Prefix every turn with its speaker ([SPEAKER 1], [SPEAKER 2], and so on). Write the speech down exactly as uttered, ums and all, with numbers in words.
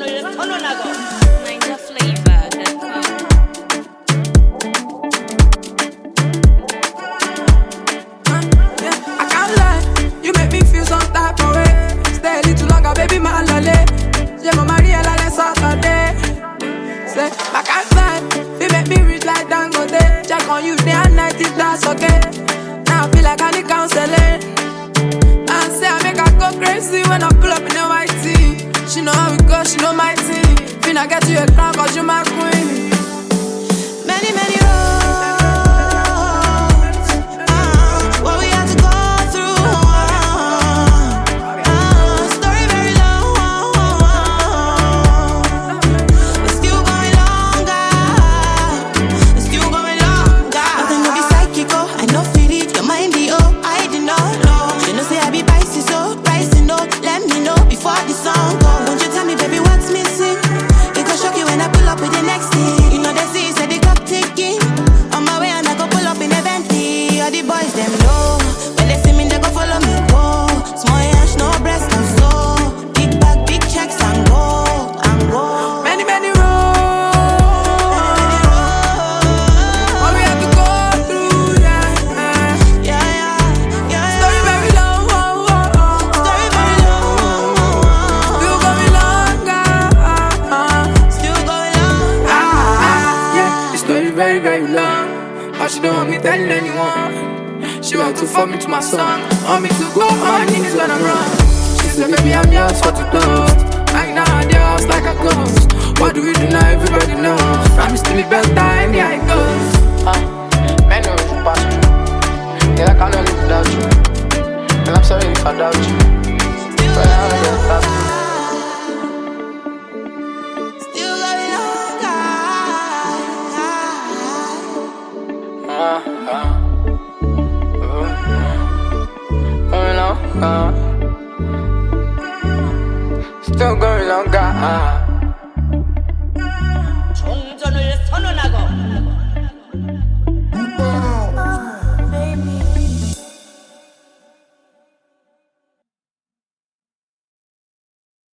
[SPEAKER 1] Ninja flavor dot com.
[SPEAKER 2] I can't lie, you make me feel some type of way. Stay a little longer, baby, my lolly. Yeah, mama, real like Saturday. Say, I can't lie, you make me reach like Dangote. Check on you day and night if that's okay. Now I feel like I need counseling. And say I make her go crazy when I pull up in a white tee. She know how it goes, she know my team. Finna get you a crown cause you my queen. Many, many roads, uh, what we had to go through, uh, uh, story very long, it's still going longer, it's still going longer. Nothing to be psychic, oh, I know feel it, your mind be oh, I did not know. You know say I be Pisces, so rising up, let me know before the song go. Won't you tell me baby what's missing? It go shock you when I pull up with the next thing. You know they see, say the clock ticking. On my way and I go pull up in a Bentley. All the boys them know, when they see me they go follow me go. Small ash, no breast and so big bag, big checks and go, and go. Many, many roads, what we have to go through, yeah, yeah, yeah, yeah. Story very long, story very long, still going longer, still going longer. Yeah, the story very, very long. But she don't want me telling anyone. She want to fuck me to my song, want me to go on my knees when I'm wrong. She said, baby, I'm yours for to toast. Right now, the house like a ghost. What do we do now? Everybody knows. Promise to me better, yeah, it goes.
[SPEAKER 3] Uh, man, no, you pass me. Yeah, I can't live without you. And I'm sorry if I doubt you. But I don't get that.
[SPEAKER 2] Still going longer.
[SPEAKER 3] Uh, uh, uh, uh, uh, uh, uh, uh,